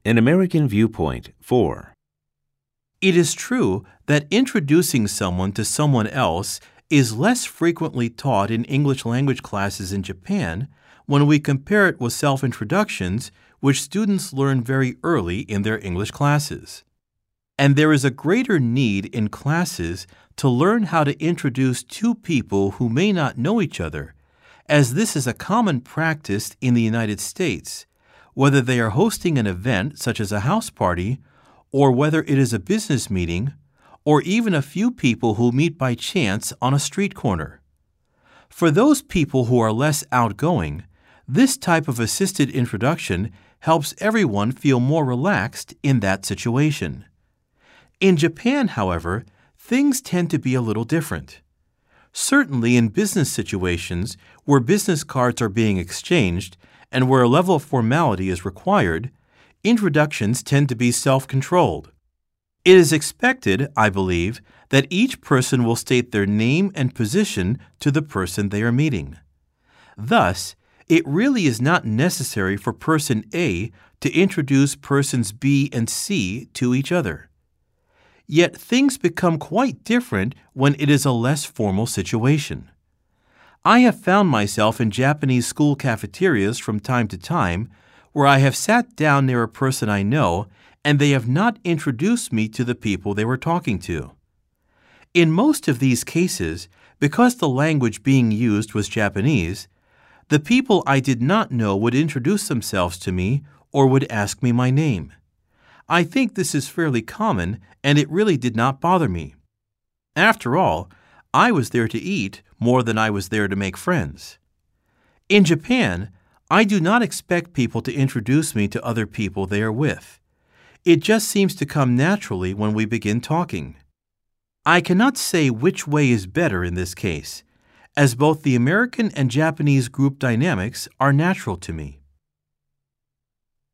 An American Viewpoint 4. It is true that introducing someone to someone else is less frequently taught in English language classes in Japan when we compare it with self-introductions, which students learn very early in their English classes. And there is a greater need in classes to learn how to introduce two people who may not know each other, as this is a common practice in the United States, whether they are hosting an event such as a house party, or whether it is a business meeting, or even a few people who meet by chance on a street corner. For those people who are less outgoing, this type of assisted introduction helps everyone feel more relaxed in that situation. In Japan, however, things tend to be a little different. Certainly in business situations where business cards are being exchanged and where a level of formality is required, introductions tend to be self-controlled. It is expected, I believe, that each person will state their name and position to the person they are meeting. Thus, it really is not necessary for person A to introduce persons B and C to each other. Yet things become quite different when it is a less formal situation. I have found myself in Japanese school cafeterias from time to time where I have sat down near a person I know and they have not introduced me to the people they were talking to. In most of these cases, because the language being used was Japanese, the people I did not know would introduce themselves to me or would ask me my name. I think this is fairly common, and it really did not bother me. After all, I was there to eat more than I was there to make friends. In Japan, I do not expect people to introduce me to other people they are with. It just seems to come naturally when we begin talking. I cannot say which way is better in this case, as both the American and Japanese group dynamics are natural to me.